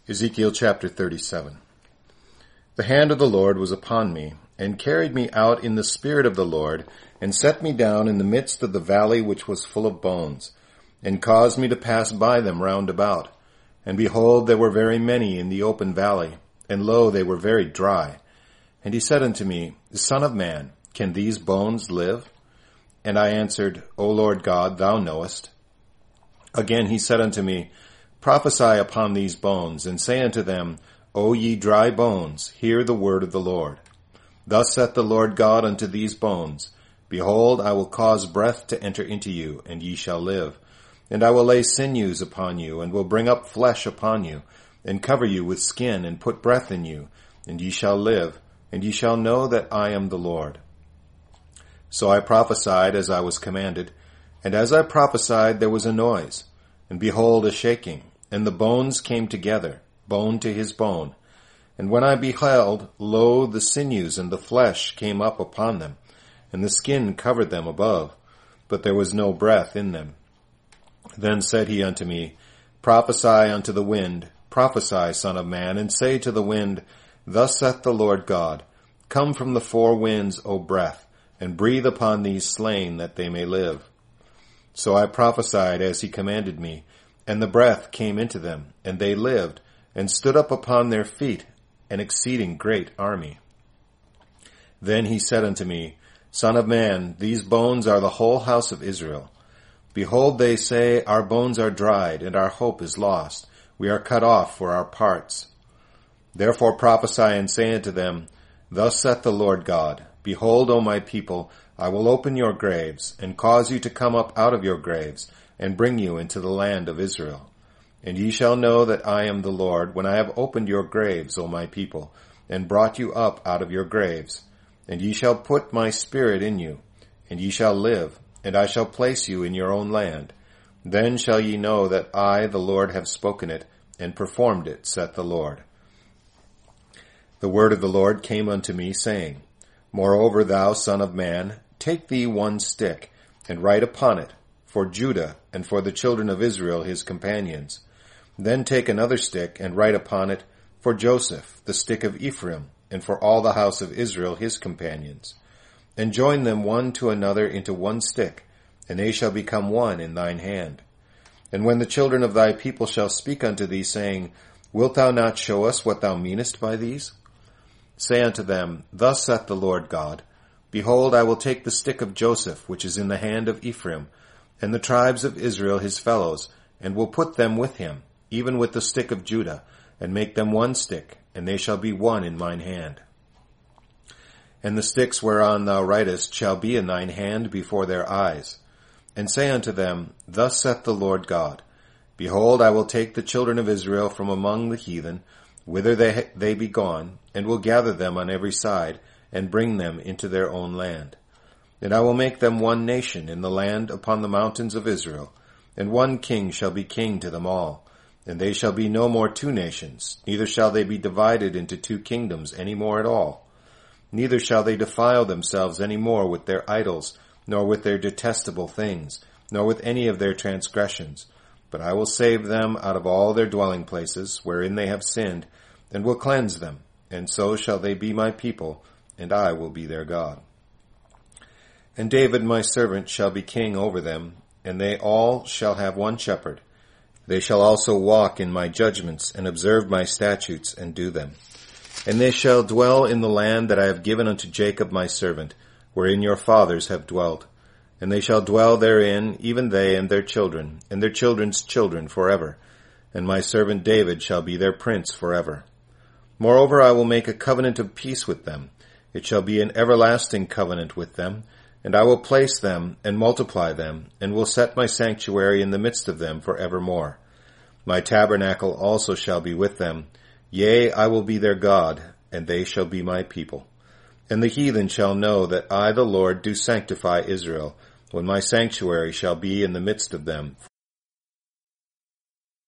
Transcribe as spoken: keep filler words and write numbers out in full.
Ezekiel chapter thirty-seven. The hand of the Lord was upon me, and carried me out in the spirit of the Lord, and set me down in the midst of the valley which was full of bones, and caused me to pass by them round about. And behold, there were very many in the open valley, and lo, they were very dry. And he said unto me, Son of man, can these bones live? And I answered, O Lord God, thou knowest. Again he said unto me, Prophesy upon these bones, and say unto them, O ye dry bones, hear the word of the Lord. Thus saith the Lord God unto these bones, Behold, I will cause breath to enter into you, and ye shall live. And I will lay sinews upon you, and will bring up flesh upon you, and cover you with skin, and put breath in you, and ye shall live, and ye shall know that I am the Lord. So I prophesied as I was commanded, and as I prophesied there was a noise, and behold a shaking, and the bones came together, bone to his bone. And when I beheld, lo, the sinews and the flesh came up upon them, and the skin covered them above, but there was no breath in them. Then said he unto me, Prophesy unto the wind, prophesy, Son of man, and say to the wind, Thus saith the Lord God, Come from the four winds, O breath, and breathe upon these slain, that they may live. So I prophesied as he commanded me, and the breath came into them, and they lived, and stood up upon their feet, an exceeding great army. Then he said unto me, Son of man, these bones are the whole house of Israel. Behold, they say, Our bones are dried, and our hope is lost. We are cut off for our parts. Therefore prophesy and say unto them, Thus saith the Lord God, Behold, O my people, I will open your graves, and cause you to come up out of your graves, and bring you into the land of Israel. And ye shall know that I am the Lord, when I have opened your graves, O my people, and brought you up out of your graves. And ye shall put my spirit in you, and ye shall live, and I shall place you in your own land. Then shall ye know that I, the Lord, have spoken it, and performed it, saith the Lord. The word of the Lord came unto me, saying, Moreover, thou son of man, take thee one stick, and write upon it, for Judah, and for the children of Israel his companions. Then take another stick, and write upon it, for Joseph, the stick of Ephraim, and for all the house of Israel his companions. And join them one to another into one stick, and they shall become one in thine hand. And when the children of thy people shall speak unto thee, saying, Wilt thou not show us what thou meanest by these? Say unto them, Thus saith the Lord God, Behold, I will take the stick of Joseph, which is in the hand of Ephraim, and the tribes of Israel his fellows, and will put them with him, even with the stick of Judah, and make them one stick, and they shall be one in mine hand. And the sticks whereon thou writest shall be in thine hand before their eyes. And say unto them, Thus saith the Lord God, Behold, I will take the children of Israel from among the heathen, whither they, they be gone, and will gather them on every side, and bring them into their own land. And I will make them one nation in the land upon the mountains of Israel, and one king shall be king to them all. And they shall be no more two nations, neither shall they be divided into two kingdoms any more at all. Neither shall they defile themselves any more with their idols, nor with their detestable things, nor with any of their transgressions. But I will save them out of all their dwelling places, wherein they have sinned, and will cleanse them, and so shall they be my people, and I will be their God. And David my servant shall be king over them, and they all shall have one shepherd. They shall also walk in my judgments, and observe my statutes, and do them. And they shall dwell in the land that I have given unto Jacob my servant, wherein your fathers have dwelt. And they shall dwell therein, even they and their children, and their children's children forever. And my servant David shall be their prince forever. Moreover, I will make a covenant of peace with them. It shall be an everlasting covenant with them, and I will place them and multiply them, and will set my sanctuary in the midst of them for evermore. My tabernacle also shall be with them. Yea, I will be their God, and they shall be my people. And the heathen shall know that I, the Lord, do sanctify Israel, when my sanctuary shall be in the midst of them